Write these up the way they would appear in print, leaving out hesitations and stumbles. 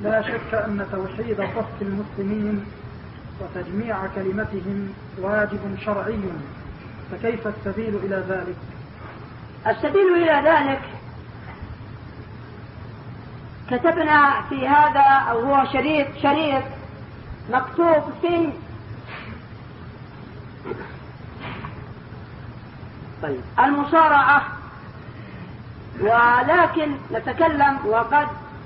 لا شك أن توحيد صف المسلمين وتجميع كلمتهم واجب شرعي، فكيف السبيل إلى ذلك؟ السبيل إلى ذلك كتبنا في هذا، أو هو شريط مكتوب في المصارعة، ولكن نتكلم وقد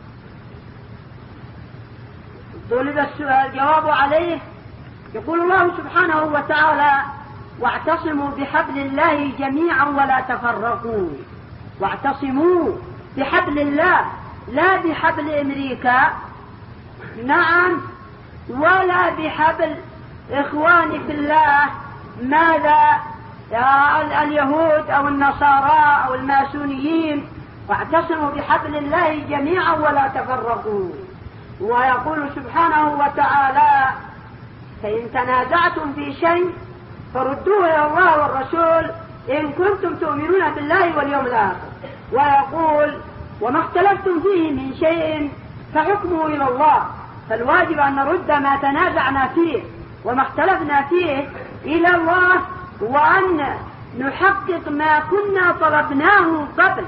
طلب الجواب عليه. يقول الله سبحانه وتعالى: واعتصموا بحبل الله جميعا ولا تفرقوا. واعتصموا بحبل الله، لا بحبل أمريكا، نعم، ولا بحبل إخواني في الله، ماذا اليهود أو النصارى أو الماسونيين. واعتصموا بحبل الله جميعا ولا تفرقوا. ويقول سبحانه وتعالى: فإن تنازعتم في شيء فردوه إلى الله والرسول إن كنتم تؤمنون بالله واليوم الآخر. ويقول: وما اختلفتم فيه من شيء فحكمه إلى الله. فالواجب أن نرد ما تنازعنا فيه وما اختلفنا فيه إلى الله، وأن نحقق ما كنا طلبناه قبل.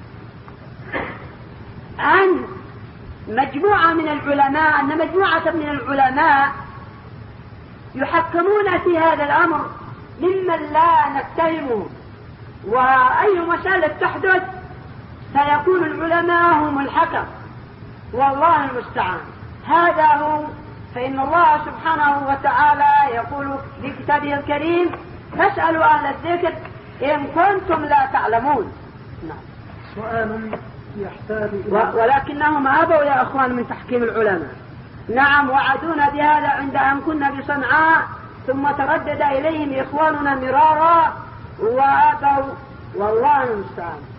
أن مجموعة من العلماء يحكمون في هذا الأمر ممن لا نتهمه، وأي مسألة تحدث سيكون العلماء هم الحكم، والله المستعان. هذا هو. فإن الله سبحانه وتعالى يقول في كتابه الكريم: فاسألوا أهل الذكر إن كنتم لا تعلمون. سؤال يحتاج ولكنهم أبوا يا أخوان من تحكيم العلماء. نعم، وعدونا بهذا عند أن كنا بصنعاء، ثم تردد إليهم إخواننا مرارا وأبوا، والله المستعان.